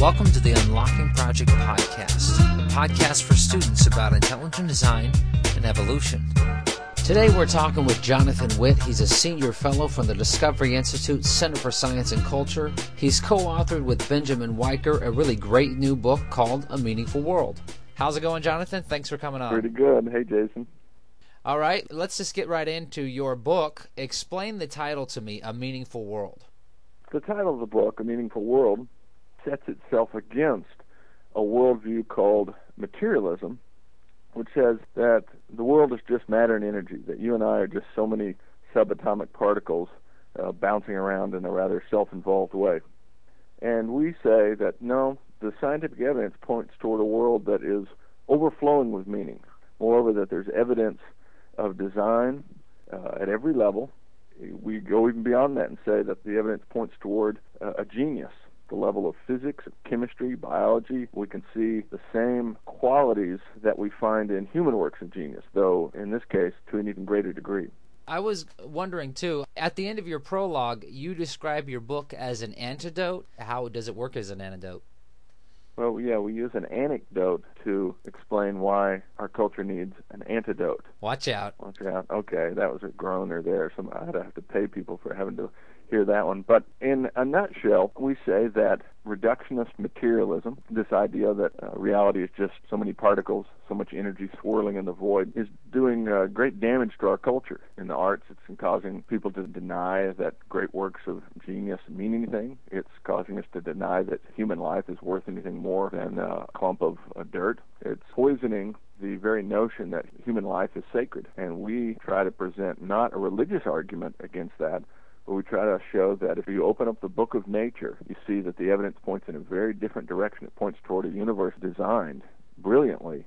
Welcome to the Unlocking Project Podcast, a podcast for students about intelligent design and evolution. Today we're talking with Jonathan Witt. He's a senior fellow from the Discovery Institute Center for Science and Culture. He's co-authored with Benjamin Weicker a really great new book called A Meaningful World. How's it going, Jonathan? Thanks for coming on. Pretty good. Hey, Jason. All right, let's just get right into your book. Explain the title to me, A Meaningful World. The title of the book, A Meaningful World, sets itself against a worldview called materialism, which says that the world is just matter and energy, that you and I are just so many subatomic particles bouncing around in a rather self-involved way. And we say that, no, the scientific evidence points toward a world that is overflowing with meaning. Moreover, that there's evidence of design at every level. We go even beyond that and say that the evidence points toward a genius. The level of physics, of chemistry, biology, we can see the same qualities that we find in human works of genius, though in this case to an even greater degree. I was wondering, too, at the end of your prologue, you describe your book as an antidote. How does it work as an antidote? Well, yeah, we use an anecdote to explain why our culture needs an antidote. Watch out. Watch out. Okay, that was a groaner there. I'd have to pay people for having to hear that one. But in a nutshell, we say that reductionist materialism, this idea that reality is just so many particles, so much energy swirling in the void, is doing great damage to our culture. In the arts, it's causing people to deny that great works of genius mean anything. It's causing us to deny that human life is worth anything more than a clump of dirt. It's poisoning the very notion that human life is sacred. And we try to present not a religious argument against that, but we try to show that if you open up the book of nature, you see that the evidence points in a very different direction. It points toward a universe designed brilliantly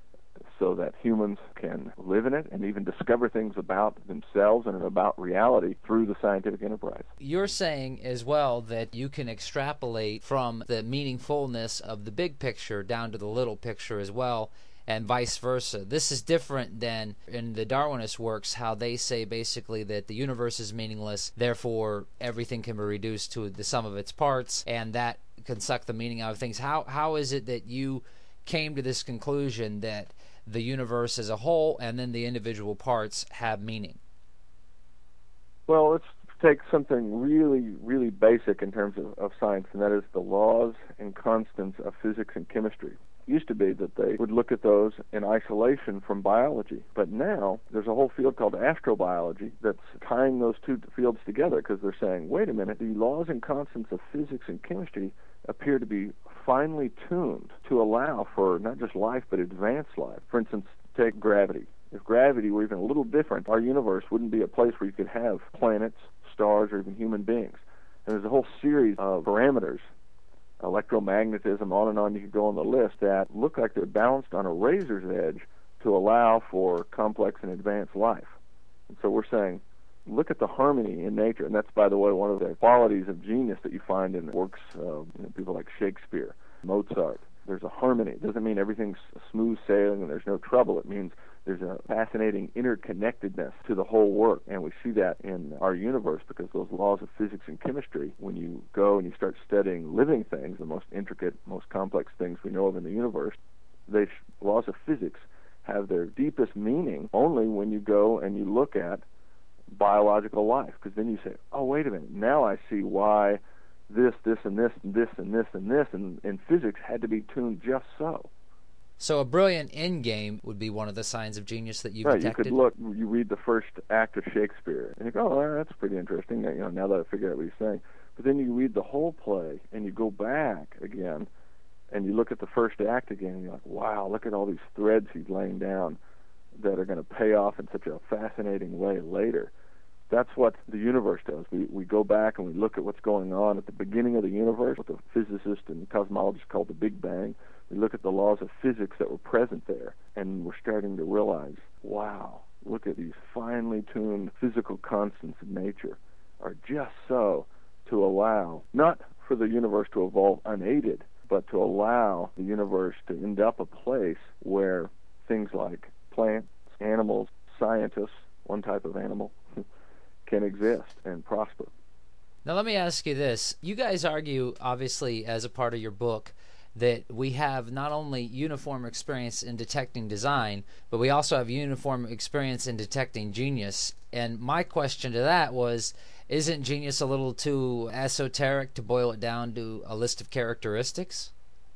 so that humans can live in it and even discover things about themselves and about reality through the scientific enterprise. You're saying as well that you can extrapolate from the meaningfulness of the big picture down to the little picture as well, and vice versa. This is different than in the Darwinist works, how they say basically that the universe is meaningless, therefore everything can be reduced to the sum of its parts, and that can suck the meaning out of things. How is it that you came to this conclusion that the universe as a whole and then the individual parts have meaning? Well, let's take something really, really basic in terms of science, and that is the laws and constants of physics and chemistry. Used to be that they would look at those in isolation from biology. But now there's a whole field called astrobiology that's tying those two fields together because they're saying, wait a minute, the laws and constants of physics and chemistry appear to be finely tuned to allow for not just life but advanced life. For instance, take gravity. If gravity were even a little different, our universe wouldn't be a place where you could have planets, stars, or even human beings. And there's a whole series of parameters, electromagnetism, on and on, you could go on the list, that look like they're balanced on a razor's edge to allow for complex and advanced life. And so we're saying, look at the harmony in nature. And that's, by the way, one of the qualities of genius that you find in works of people like Shakespeare, Mozart. There's a harmony. It doesn't mean everything's smooth sailing and there's no trouble. It means there's a fascinating interconnectedness to the whole work, and we see that in our universe because those laws of physics and chemistry, when you go and you start studying living things, the most intricate, most complex things we know of in the universe, the laws of physics have their deepest meaning only when you go and you look at biological life, because then you say, oh, wait a minute, now I see why this, and this, and this, and this, and this, and physics had to be tuned just so. So a brilliant endgame would be one of the signs of genius that you've right, detected? You could look, you read the first act of Shakespeare, and you go, oh, that's pretty interesting, now that I figure out what he's saying. But then you read the whole play, and you go back again, and you look at the first act again, and you're like, wow, look at all these threads he's laying down that are going to pay off in such a fascinating way later. That's what the universe does. We go back and we look at what's going on at the beginning of the universe, what the physicists and cosmologists call the Big Bang. We look at the laws of physics that were present there, and we're starting to realize, wow, look at these finely tuned physical constants of nature are just so to allow, not for the universe to evolve unaided, but to allow the universe to end up a place where things like plants, animals, scientists, one type of animal, can exist and prosper. Now, let me ask you this. You guys argue, obviously, as a part of your book, that we have not only uniform experience in detecting design, but we also have uniform experience in detecting genius. And my question to that was, isn't genius a little too esoteric to boil it down to a list of characteristics?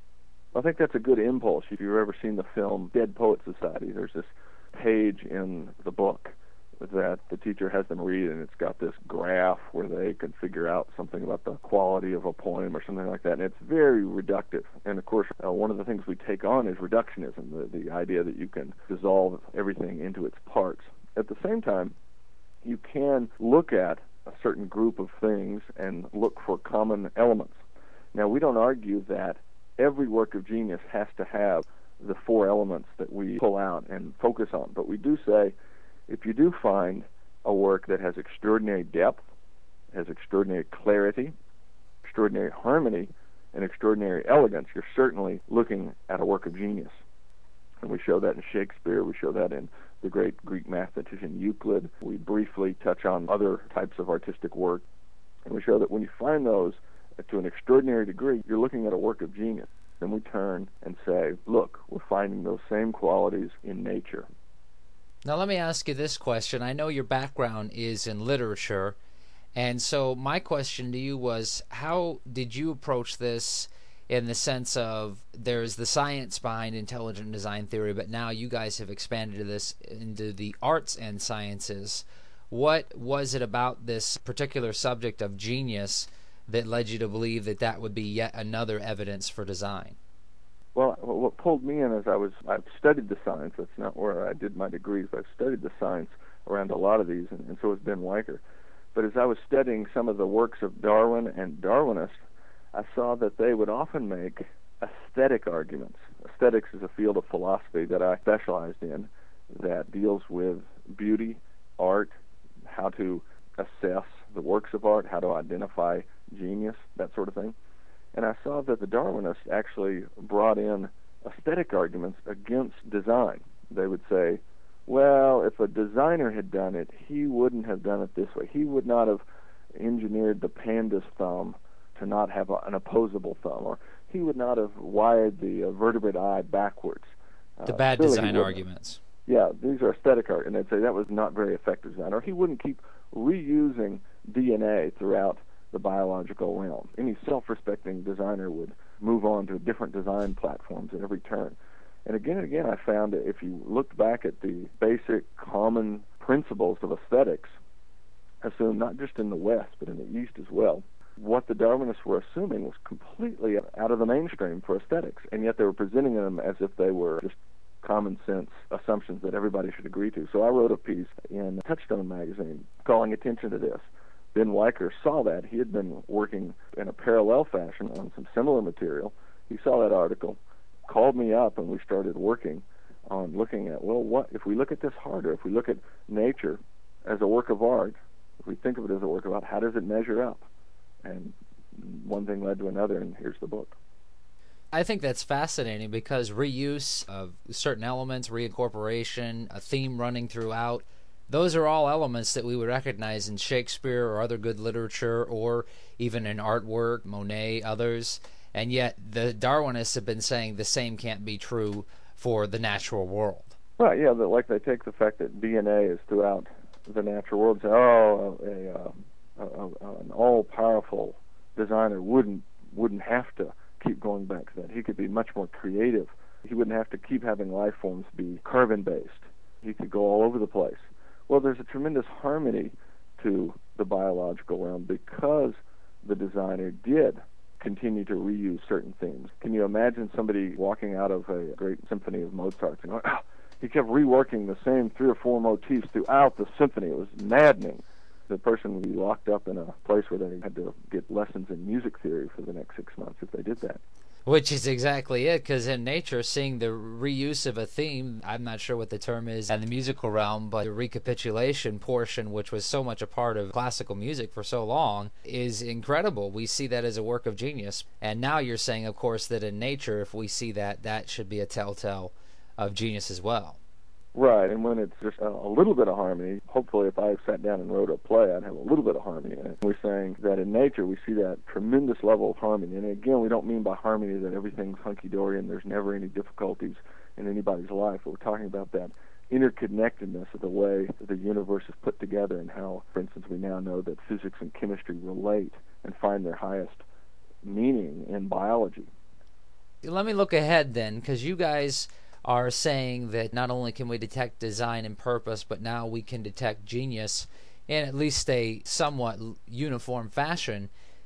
I think that's a good impulse. If you've ever seen the film Dead Poets Society, there's this page in the book that the teacher has them read, and it's got this graph where they can figure out something about the quality of a poem or something like that, and it's very reductive. And of course, one of the things we take on is reductionism, the idea that you can dissolve everything into its parts. At the same time, you can look at a certain group of things and look for common elements. Now, we don't argue that every work of genius has to have the four elements that we pull out and focus on, but we do say, if you do find a work that has extraordinary depth, has extraordinary clarity, extraordinary harmony, and extraordinary elegance, you're certainly looking at a work of genius. And we show that in Shakespeare. We show that in the great Greek mathematician Euclid. We briefly touch on other types of artistic work. And we show that when you find those to an extraordinary degree, you're looking at a work of genius. Then we turn and say, look, we're finding those same qualities in nature. Now, let me ask you this question. I know your background is in literature, and so my question to you was, how did you approach this in the sense of there's the science behind intelligent design theory, but now you guys have expanded this into the arts and sciences. What was it about this particular subject of genius that led you to believe that that would be yet another evidence for design? Well, what pulled me in is I've studied the science. That's not where I did my degrees, but I've studied the science around a lot of these, and so has Ben Weicker. But as I was studying some of the works of Darwin and Darwinists, I saw that they would often make aesthetic arguments. Aesthetics is a field of philosophy that I specialized in that deals with beauty, art, how to assess the works of art, how to identify genius, that sort of thing. And I saw that the Darwinists actually brought in aesthetic arguments against design. They would say, well, if a designer had done it, he wouldn't have done it this way. He would not have engineered the panda's thumb to not have an opposable thumb, or he would not have wired the vertebrate eye backwards. The bad design arguments. Yeah, these are aesthetic art, and they'd say that was not very effective design. Or he wouldn't keep reusing DNA throughout the biological realm. Any self-respecting designer would move on to different design platforms at every turn. And again, I found that if you looked back at the basic common principles of aesthetics, assumed not just in the West, but in the East as well, what the Darwinists were assuming was completely out of the mainstream for aesthetics, and yet they were presenting them as if they were just common sense assumptions that everybody should agree to. So I wrote a piece in Touchstone magazine calling attention to this. Ben Weicker saw that. He had been working in a parallel fashion on some similar material. He saw that article, called me up, and we started working on looking at, well, what if we look at this harder? If we look at nature as a work of art, if we think of it as a work of art, how does it measure up? And one thing led to another, and here's the book. I think that's fascinating because reuse of certain elements, reincorporation, a theme running throughout, those are all elements that we would recognize in Shakespeare or other good literature or even in artwork, Monet, others. And yet the Darwinists have been saying the same can't be true for the natural world. Right, yeah, like they take the fact that DNA is throughout the natural world and say, an all-powerful designer wouldn't have to keep going back to that. He could be much more creative. He wouldn't have to keep having life forms be carbon-based. He could go all over the place. Well, there's a tremendous harmony to the biological realm because the designer did continue to reuse certain themes. Can you imagine somebody walking out of a great symphony of Mozart's and going, he kept reworking the same 3 or 4 motifs throughout the symphony. It was maddening. The person would be locked up in a place where they had to get lessons in music theory for the next 6 months if they did that. Which is exactly it, because in nature, seeing the reuse of a theme, I'm not sure what the term is in the musical realm, but the recapitulation portion, which was so much a part of classical music for so long, is incredible. We see that as a work of genius. And now you're saying, of course, that in nature, if we see that, that should be a telltale of genius as well. Right, and when it's just a little bit of harmony, hopefully if I sat down and wrote a play, I'd have a little bit of harmony in it. We're saying that in nature we see that tremendous level of harmony. And again, we don't mean by harmony that everything's hunky-dory and there's never any difficulties in anybody's life. But we're talking about that interconnectedness of the way the universe is put together and how, for instance, we now know that physics and chemistry relate and find their highest meaning in biology. Let me look ahead then, because you guys are saying that not only can we detect design and purpose, but now we can detect genius in at least a somewhat uniform fashion.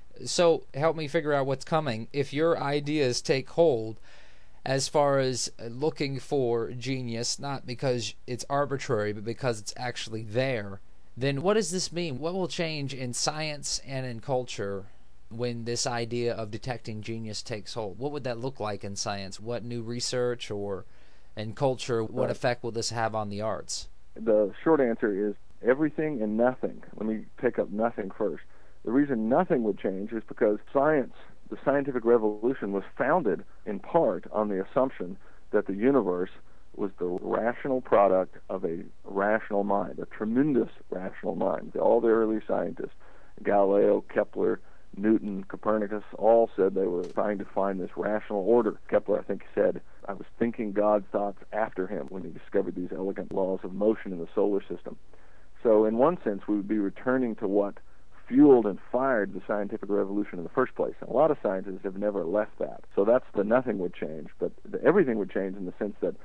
So help me figure out what's coming. If your ideas take hold as far as looking for genius, not because it's arbitrary, but because it's actually there, then what does this mean? What will change in science and in culture when this idea of detecting genius takes hold? What would that look like in science? What new research or in culture, what effect will this have on the arts? The short answer is everything and nothing. Let me pick up nothing first. The reason nothing would change is because science, the scientific revolution, was founded in part on the assumption that the universe was the rational product of a rational mind, a tremendous rational mind. All the early scientists, Galileo, Kepler, Newton, Copernicus, all said they were trying to find this rational order. Kepler, I think, said, I was thinking God's thoughts after him when he discovered these elegant laws of motion in the solar system. So in one sense, we would be returning to what fueled and fired the scientific revolution in the first place. And a lot of scientists have never left that. So that's the nothing would change. But everything would change in the sense that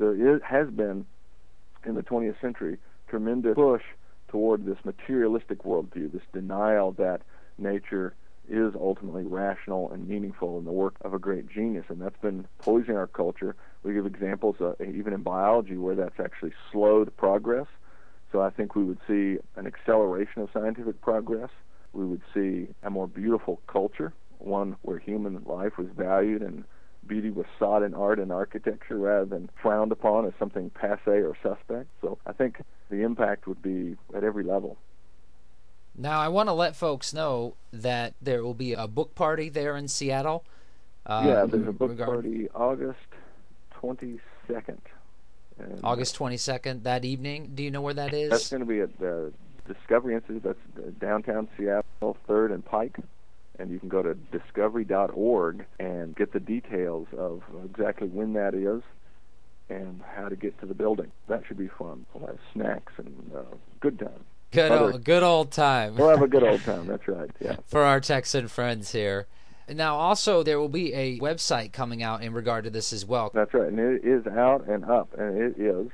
has been, in the 20th century, tremendous push toward this materialistic worldview, this denial that nature is ultimately rational and meaningful in the work of a great genius, and that's been poisoning our culture. We give examples even in biology where that's actually slowed progress. So I think we would see an acceleration of scientific progress. We would see a more beautiful culture, one where human life was valued and beauty was sought in art and architecture rather than frowned upon as something passé or suspect. So I think the impact would be at every level. Now, I want to let folks know that there will be a book party there in Seattle. There's a book party August 22nd. August 22nd, that evening. Do you know where that is? That's going to be at the Discovery Institute. That's downtown Seattle, 3rd and Pike. And you can go to discovery.org and get the details of exactly when that is and how to get to the building. That should be fun. We'll have snacks and good time. Good old time. We'll have a good old time, that's right, yeah. For our Texan friends here. Now, also, there will be a website coming out in regard to this as well. That's right, and it is out and up, and it is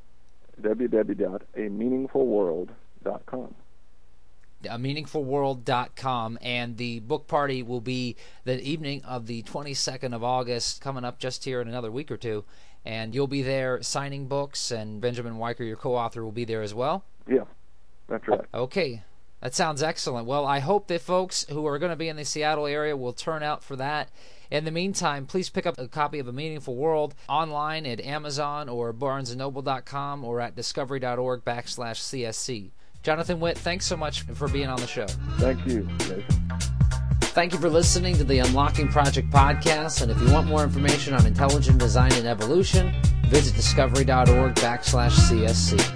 www.amineingfulworld.com. amineingfulworld.com, and the book party will be the evening of the 22nd of August, coming up just here in another week or two, and you'll be there signing books, and Benjamin Weicker, your co-author, will be there as well? Yeah. That's right. Okay. That sounds excellent. Well, I hope that folks who are going to be in the Seattle area will turn out for that. In the meantime, please pick up a copy of A Meaningful World online at Amazon or BarnesandNoble.com or at discovery.org/CSC. Jonathan Witt, thanks so much for being on the show. Thank you, Jason. Thank you for listening to the Unlocking Project podcast. And if you want more information on intelligent design and evolution, visit discovery.org/CSC.